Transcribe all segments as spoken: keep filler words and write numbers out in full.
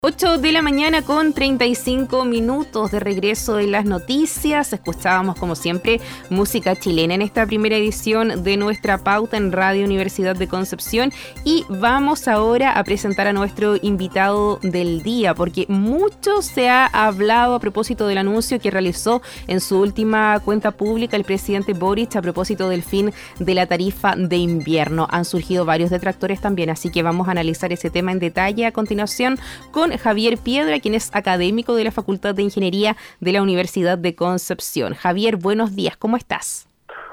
ocho de la mañana con treinta y cinco minutos de regreso en las noticias. Escuchábamos como siempre música chilena en esta primera edición de nuestra pauta en Radio Universidad de Concepción, y vamos ahora a presentar a nuestro invitado del día, porque mucho se ha hablado a propósito del anuncio que realizó en su última cuenta pública el presidente Boric a propósito del fin de la tarifa de invierno. Han surgido varios detractores también, así que vamos a analizar ese tema en detalle a continuación con Javier Piedra, quien es académico de la Facultad de Ingeniería de la Universidad de Concepción. Javier, buenos días, ¿cómo estás?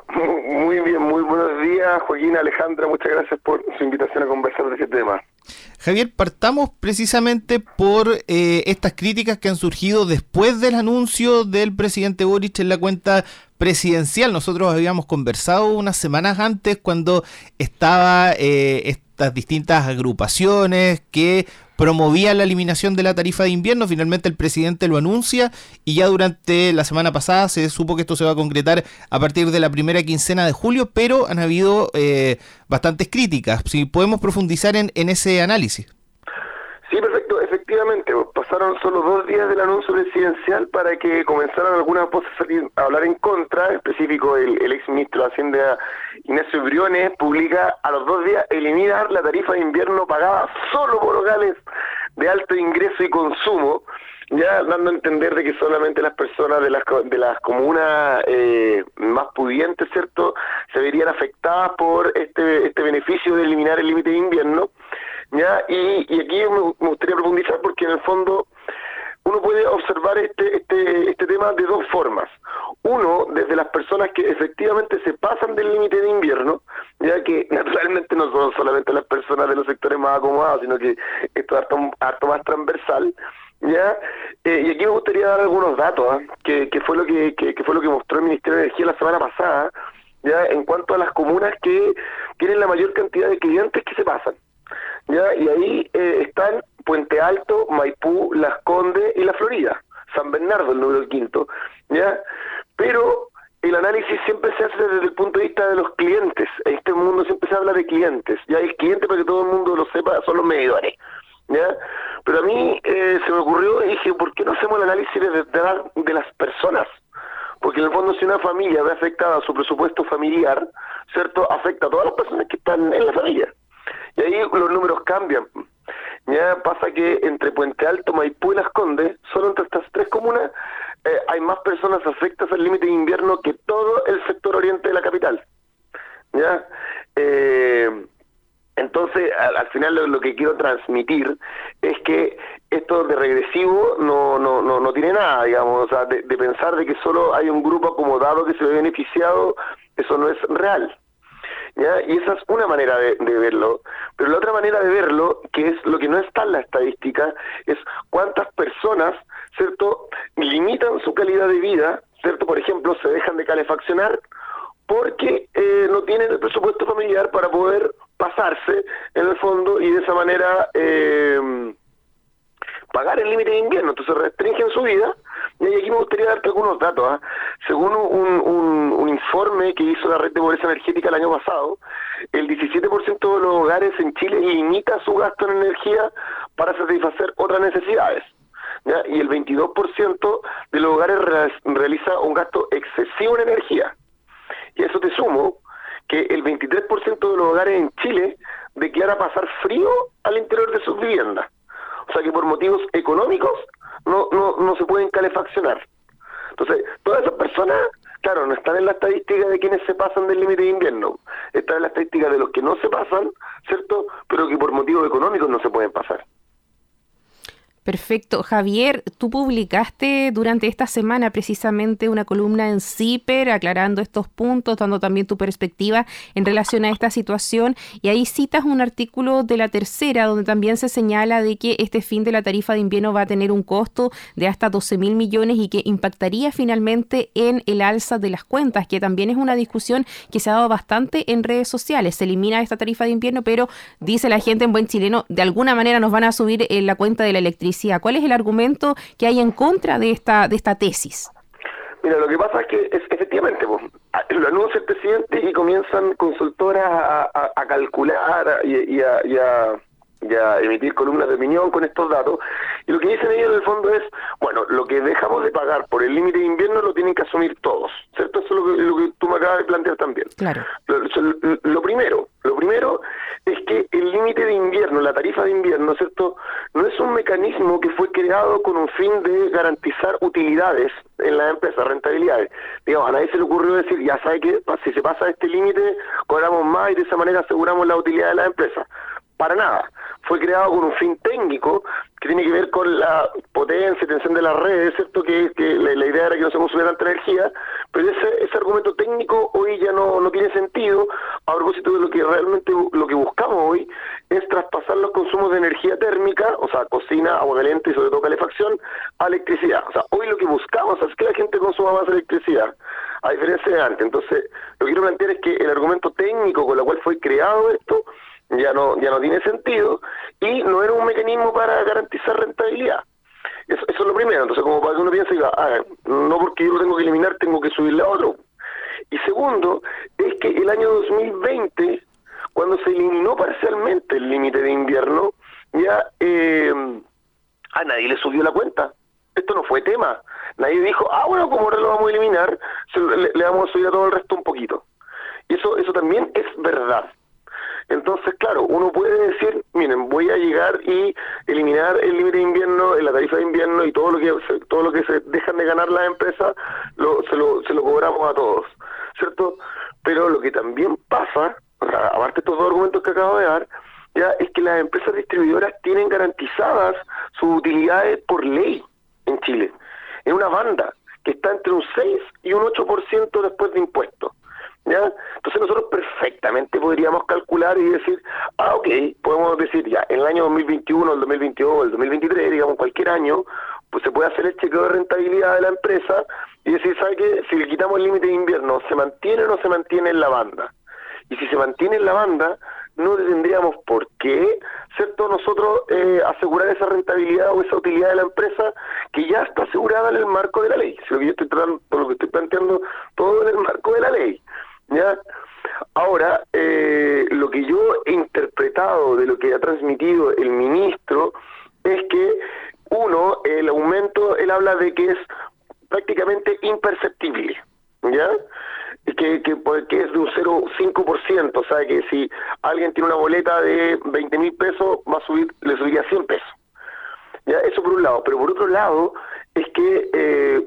Muy bien, muy buenos días, Joaquín, Alejandra, muchas gracias por su invitación a conversar de ese tema. Javier, partamos precisamente por eh, estas críticas que han surgido después del anuncio del presidente Boric en la cuenta presidencial. Nosotros habíamos conversado unas semanas antes cuando estaba eh, estas distintas agrupaciones que promovían la eliminación de la tarifa de invierno. Finalmente el presidente lo anuncia y ya durante la semana pasada se supo que esto se va a concretar a partir de la primera quincena de julio, pero han habido eh, bastantes críticas. Si podemos profundizar en, en ese análisis. Sí, perfecto. Efectivamente, pasaron solo dos días del anuncio presidencial para que comenzaran algunas voces a salir a hablar en contra. En específico, el, el ex ministro de Hacienda, Ignacio Briones, publica a los dos días eliminar la tarifa de invierno pagada solo por hogares de alto ingreso y consumo, ya dando a entender de que solamente las personas de las de las comunas eh, más pudientes, ¿cierto?, se verían afectadas por este este beneficio de eliminar el límite de invierno. Ya, y, y aquí me, me gustaría profundizar porque en el fondo uno puede observar este, este, este tema de dos formas. Uno, desde las personas que efectivamente se pasan del límite de invierno, ya que naturalmente no son solamente las personas de los sectores más acomodados, sino que esto es harto, harto más transversal. Ya, eh, y aquí me gustaría dar algunos datos, ¿eh? que, que fue lo que, que, que fue lo que mostró el Ministerio de Energía la semana pasada, ya, en cuanto a las comunas que tienen la mayor cantidad de clientes que se pasan. Ya, y ahí eh, están Puente Alto, Maipú, Las Condes y La Florida, San Bernardo, el número quinto, ya, pero el análisis siempre se hace desde el punto de vista de los clientes. En este mundo siempre se habla de clientes, ya, el cliente, para que todo el mundo lo sepa, son los medidores, ya, pero a mí eh, se me ocurrió y dije, ¿por qué no hacemos el análisis de, de, de las personas? Porque en el fondo, si una familia ve afectada a su presupuesto familiar, ¿cierto?, afecta a todas las personas que están en la familia. Y ahí los números cambian. Ya pasa que entre Puente Alto, Maipú y Las Condes, solo entre estas tres comunas, eh, hay más personas afectadas al límite de invierno que todo el sector oriente de la capital. Ya, eh, entonces al, al final lo, lo que quiero transmitir es que esto de regresivo no no no no tiene nada, digamos, o sea, de, de pensar de que solo hay un grupo acomodado que se ve beneficiado, eso no es real. ¿Ya? Y esa es una manera de, de verlo, pero la otra manera de verlo, que es lo que no está en la estadística, es cuántas personas, ¿cierto?, limitan su calidad de vida, ¿cierto?, por ejemplo, se dejan de calefaccionar porque eh, no tienen el presupuesto familiar para poder pasarse en el fondo y de esa manera eh, pagar el límite de invierno, entonces restringen su vida. Y aquí me gustaría darte algunos datos. ¿eh? Según un, un, un informe que hizo la Red de Pobreza Energética el año pasado, el diecisiete por ciento de los hogares en Chile limita su gasto en energía para satisfacer otras necesidades, ¿ya? Y el veintidós por ciento de los hogares re realiza un gasto excesivo en energía. Y a eso te sumo que el veintitrés por ciento de los hogares en Chile declara pasar frío al interior de sus viviendas. O sea que por motivos económicos no no no se pueden calefaccionar. Entonces, todas esas personas, claro, no están en la estadística de quienes se pasan del límite de invierno, están en la estadística de los que no se pasan, ¿cierto?, pero que por motivos económicos no se pueden pasar. Perfecto. Javier, tú publicaste durante esta semana precisamente una columna en CIPER aclarando estos puntos, dando también tu perspectiva en relación a esta situación, y ahí citas un artículo de La Tercera donde también se señala de que este fin de la tarifa de invierno va a tener un costo de hasta doce mil millones y que impactaría finalmente en el alza de las cuentas, que también es una discusión que se ha dado bastante en redes sociales. Se elimina esta tarifa de invierno, pero dice la gente en buen chileno, de alguna manera nos van a subir en la cuenta de la electricidad. ¿Cuál es el argumento que hay en contra de esta de esta tesis? Mira, lo que pasa es que es, efectivamente pues, lo anuncia el presidente y comienzan consultoras a, a, a calcular y, y, a, y, a, ya emitir columnas de opinión con estos datos, y lo que dicen ellos en el fondo es, bueno, lo que dejamos de pagar por el límite de invierno lo tienen que asumir todos, ¿cierto? Eso es lo que, lo que tú me acabas de plantear también. Claro. Lo, lo, lo primero, lo primero es que el límite de invierno, la tarifa de invierno, ¿cierto?, no es un mecanismo que fue creado con un fin de garantizar utilidades en las empresas, rentabilidades. Digamos, a nadie se le ocurrió decir, ya sabe que si se pasa este límite, cobramos más y de esa manera aseguramos la utilidad de las empresas. Para nada. Fue creado con un fin técnico que tiene que ver con la potencia y tensión de las redes, ¿cierto? Que, que la, la idea era que no se consumiera tanta energía, pero ese, ese argumento técnico hoy ya no, no tiene sentido, a propósito de lo que realmente lo que buscamos hoy es traspasar los consumos de energía térmica, o sea, cocina, agua caliente y sobre todo calefacción, a electricidad. O sea, hoy lo que buscamos es que la gente consuma más electricidad, a diferencia de antes. Entonces, lo que quiero plantear es que el argumento técnico con el cual fue creado esto ya no ya no tiene sentido y no era un mecanismo para garantizar rentabilidad. Eso, eso es lo primero. Entonces, como para que uno piense, ah, no porque yo lo tengo que eliminar, tengo que subirle a otro. Y segundo, es que el año dos mil veinte, cuando se eliminó parcialmente el límite de invierno, ya eh, a nadie le subió la cuenta. Esto no fue tema. Nadie dijo, ah, bueno, como ahora lo vamos a eliminar, se, le, le vamos a subir a todo el resto un poquito. Y eso, eso también es verdad. Entonces, claro, uno puede decir, miren, voy a llegar y eliminar el límite de invierno, la tarifa de invierno y todo lo que se, todo lo que se dejan de ganar las empresas, lo, se, lo, se lo cobramos a todos, ¿cierto? Pero lo que también pasa, o sea, aparte de estos dos argumentos que acabo de dar, ya es que las empresas distribuidoras tienen garantizadas sus utilidades por ley en Chile, en una banda que está entre un seis y un ocho por ciento después de impuestos. ¿Ya? Entonces nosotros perfectamente podríamos calcular y decir, ah, ok, podemos decir ya, en el año dos mil veintiuno, el dos mil veintidós, el dos mil veintitrés, digamos, cualquier año, pues se puede hacer el chequeo de rentabilidad de la empresa y decir, ¿sabe qué? Si le quitamos el límite de invierno, ¿se mantiene o no se mantiene en la banda? Y si se mantiene en la banda, no tendríamos por qué, ¿cierto?, nosotros eh, asegurar esa rentabilidad o esa utilidad de la empresa que ya está asegurada en el marco de la ley. Si lo que yo estoy tratando, por lo que estoy planteando, todo en el marco de la ley. ¿Ya? Ahora, eh, lo que yo he interpretado de lo que ha transmitido el ministro es que, uno, el aumento, él habla de que es prácticamente imperceptible, ¿ya? Que, que, que es de un cero coma cinco por ciento, o sea, que si alguien tiene una boleta de veinte mil pesos, va a subir, le subiría cien pesos. ¿Ya? Eso por un lado, pero por otro lado, es que eh,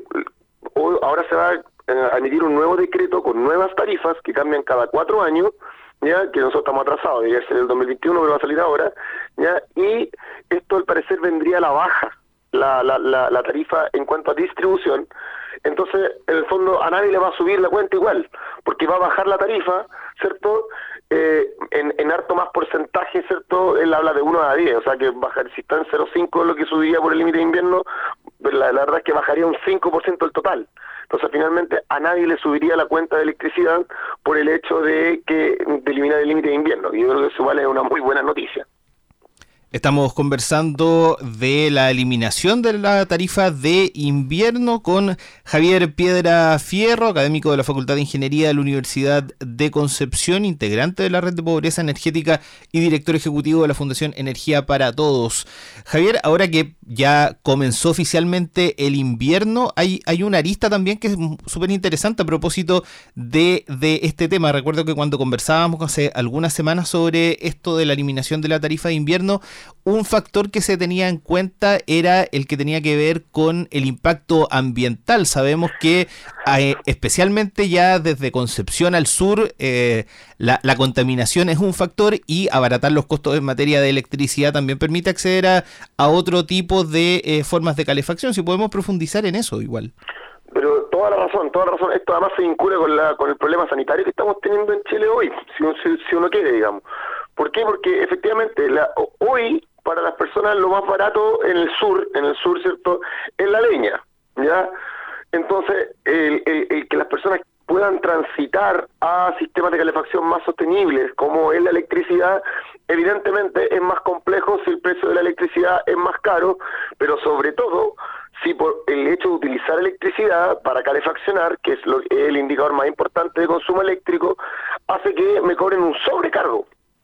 ahora se va a a emitir un nuevo decreto con nuevas tarifas que cambian cada cuatro años, ya que nosotros estamos atrasados, debería ser el dos mil veintiuno, pero va a salir ahora, ya, y esto al parecer vendría a la baja, la, la, la, la tarifa en cuanto a distribución. Entonces, en el fondo, a nadie le va a subir la cuenta igual, porque va a bajar la tarifa, ¿cierto?, eh, en, en harto más porcentaje, ¿cierto?, él habla de uno a diez, o sea que bajar, si está en cero coma cinco lo que subiría por el límite de invierno, la, la verdad es que bajaría un cinco por ciento el total. Entonces, finalmente, a nadie le subiría la cuenta de electricidad por el hecho de que de eliminar el límite de invierno. Y yo creo que eso vale una muy buena noticia. Estamos conversando de la eliminación de la tarifa de invierno con Javier Piedra Fierro, académico de la Facultad de Ingeniería de la Universidad de Concepción, integrante de la Red de Pobreza Energética y director ejecutivo de la Fundación Energía para Todos. Javier, ahora que ya comenzó oficialmente el invierno, hay, hay una arista también que es súper interesante a propósito de, de este tema. Recuerdo que cuando conversábamos hace algunas semanas sobre esto de la eliminación de la tarifa de invierno, un factor que se tenía en cuenta era el que tenía que ver con el impacto ambiental. Sabemos que eh, especialmente ya desde Concepción al sur eh, la, la contaminación es un factor y abaratar los costos en materia de electricidad también permite acceder a, a otro tipo de eh, formas de calefacción. Si podemos profundizar en eso igual. Pero toda la razón, toda la razón. Esto además se vincula con la con el problema sanitario que estamos teniendo en Chile hoy, si, si, si uno quiere, digamos. ¿Por qué? Porque efectivamente la, hoy para las personas lo más barato en el sur, en el sur, ¿cierto?, es la leña, ¿ya? Entonces, el, el, el que las personas puedan transitar a sistemas de calefacción más sostenibles, como es la electricidad, evidentemente es más complejo si el precio de la electricidad es más caro, pero sobre todo si por el hecho de utilizar electricidad para calefaccionar, que es lo, el indicador más importante de consumo eléctrico, hace que me cobren un sobrecargo.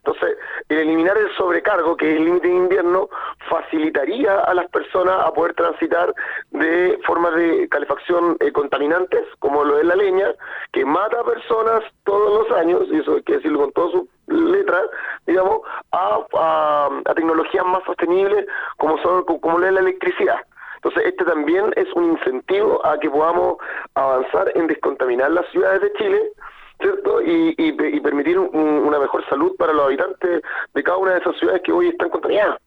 Entonces, el eliminar el sobrecargo, que es el límite de invierno, facilitaría a las personas a poder transitar de formas de calefacción eh, contaminantes, como lo es la leña, que mata a personas todos los años, y eso hay que decirlo con todas sus letras, digamos, a, a, a tecnologías más sostenibles, como son como lo es la electricidad. Entonces, este también es un incentivo a que podamos avanzar en descontaminar las ciudades de Chile, ¿cierto? Y, y, y permitir un, una mejor salud para los habitantes de cada una de esas ciudades que hoy están contaminadas.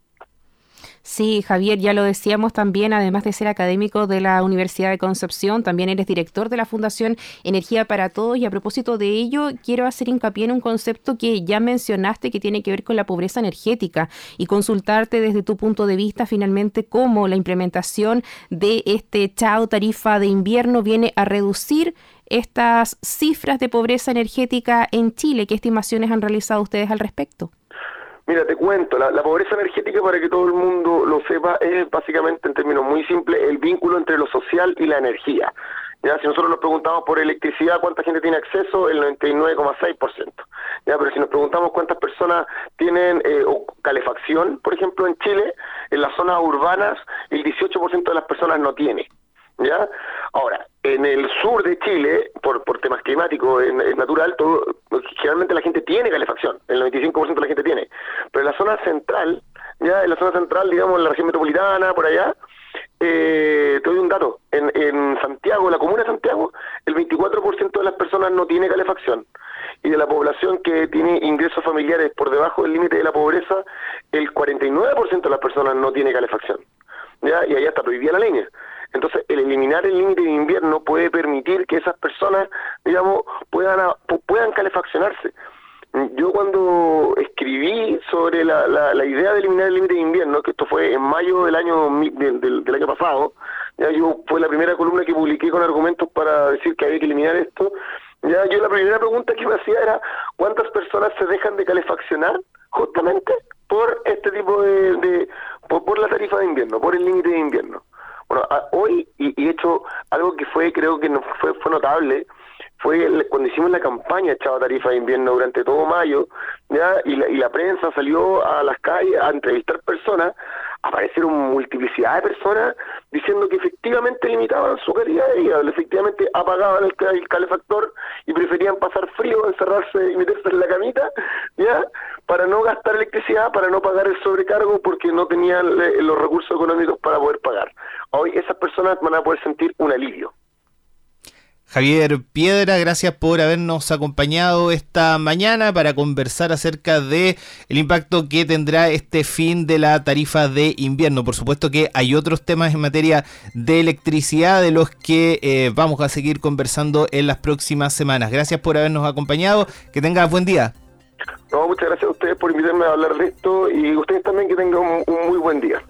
Sí, Javier, ya lo decíamos también, además de ser académico de la Universidad de Concepción, también eres director de la Fundación Energía para Todos, y a propósito de ello, quiero hacer hincapié en un concepto que ya mencionaste que tiene que ver con la pobreza energética y consultarte desde tu punto de vista finalmente cómo la implementación de este chao tarifa de invierno viene a reducir estas cifras de pobreza energética en Chile. ¿Qué estimaciones han realizado ustedes al respecto? Mira, te cuento, la, la pobreza energética, para que todo el mundo lo sepa, es básicamente, en términos muy simples, el vínculo entre lo social y la energía. Ya, si nosotros nos preguntamos por electricidad, ¿cuánta gente tiene acceso? El noventa y nueve coma seis por ciento. Ya, pero si nos preguntamos cuántas personas tienen eh, o calefacción, por ejemplo, en Chile, en las zonas urbanas, el dieciocho por ciento de las personas no tiene. ¿Ya? Ahora, en el sur de Chile, por por temas climáticos, es, es natural, todo, generalmente la gente tiene calefacción, el noventa y cinco por ciento de la gente tiene, pero en la zona central, ya en la zona central, digamos, en la región metropolitana, por allá, eh, te doy un dato, en, en Santiago, la comuna de Santiago, el veinticuatro por ciento de las personas no tiene calefacción, y de la población que tiene ingresos familiares por debajo del límite de la pobreza, el cuarenta y nueve por ciento de las personas no tiene calefacción, ya, y allá está prohibida la leña. Entonces, el eliminar el límite de invierno puede permitir que esas personas, digamos, puedan a, puedan calefaccionarse. Yo cuando escribí sobre la, la, la idea de eliminar el límite de invierno, que esto fue en mayo del año del, del, del año pasado, ya yo fue la primera columna que publiqué con argumentos para decir que había que eliminar esto. Ya yo la primera pregunta que me hacía era ¿cuántas personas se dejan de calefaccionar justamente por este tipo de, de por, por la tarifa de invierno, por el límite de invierno? Bueno, a, hoy, y, y de hecho, algo que fue, creo que no fue, fue notable, fue el, cuando hicimos la campaña Chao Tarifa de Invierno durante todo mayo, ya y la, y la prensa salió a las calles a entrevistar personas, aparecieron multiplicidad de personas diciendo que efectivamente limitaban su calidad de vida, efectivamente apagaban el, el calefactor y preferían pasar frío, encerrarse y meterse en la camita, ya para no gastar electricidad, para no pagar el sobrecargo porque no tenían le, los recursos económicos para poder pagar. Hoy esas personas van a poder sentir un alivio. Javier Piedra, gracias por habernos acompañado esta mañana para conversar acerca de el impacto que tendrá este fin de la tarifa de invierno. Por supuesto que hay otros temas en materia de electricidad de los que eh, vamos a seguir conversando en las próximas semanas. Gracias por habernos acompañado. Que tengas buen día. No, muchas gracias a ustedes por invitarme a hablar de esto y ustedes también que tengan un, un muy buen día.